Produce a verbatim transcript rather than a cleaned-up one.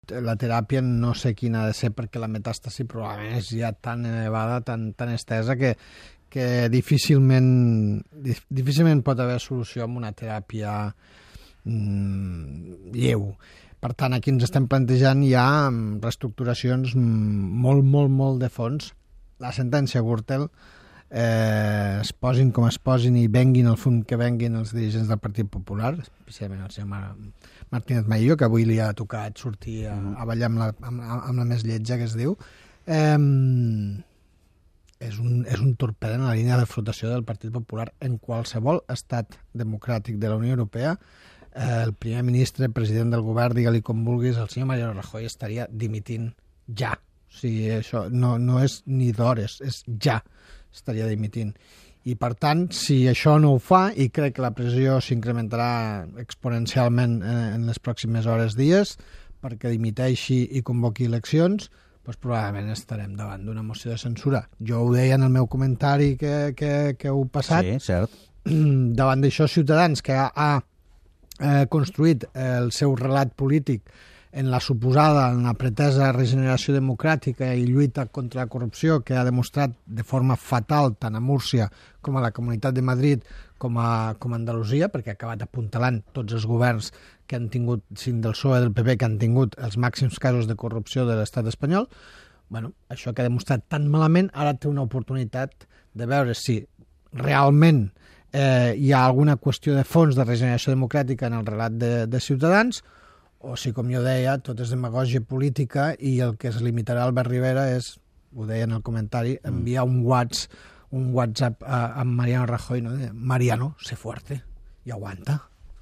La teràpia no sé quina ha de ser perquè la metàstasi probablement és ja tan elevada, tan, tan estesa que, que difícilment, difícilment pot haver solució amb una teràpia mm, lleu. Per tant, aquí ens estem plantejant ja reestructuracions molt, molt, molt de fons. La sentència Gürtel, eh, es posin com es posin i venguin el fum que venguin els dirigents del Partit Popular, especialment el senyor Martínez Maillo, que avui li ha tocat sortir a, a ballar amb la, amb, amb la més lletja, que es diu, eh, és, un, és un torpede en la línia de flotació del Partit Popular en qualsevol estat democràtic de la Unió Europea. Eh, el primer ministre, president del govern, digue-li com vulguis, el senyor Mariano Rajoy estaria dimitint ja. O sigui, això no, no és ni d'hores, és ja. Estaria dimitint. I, per tant, si això no ho fa, i crec que la pressió s'incrementarà exponencialment en les pròximes hores, dies, perquè dimiteixi i convoqui eleccions, doncs probablement estarem davant d'una moció de censura. Jo ho deia en el meu comentari que, que, que heu passat. Sí, cert. Davant d'això, Ciutadans, que ha, ha eh, construït el seu relat polític en la suposada, en la pretesa regeneració democràtica i lluita contra la corrupció, que ha demostrat de forma fatal tant a Múrcia com a la Comunitat de Madrid com a, com a Andalusia, perquè ha acabat apuntalant tots els governs que han tingut, sin del P S O E, del P P, que han tingut els màxims casos de corrupció de l'estat espanyol. Bueno, això que ha demostrat tan malament, ara té una oportunitat de veure si realment eh, hi ha alguna qüestió de fons de regeneració democràtica en el relat de, de Ciutadans, o si, com jo deia, tot és demagògia política i el que es limitarà Albert Rivera és, ho deia en el comentari, enviar un WhatsApp, un WhatsApp a, a Mariano Rajoy, no? De, Mariano, sé fuerte, i aguanta.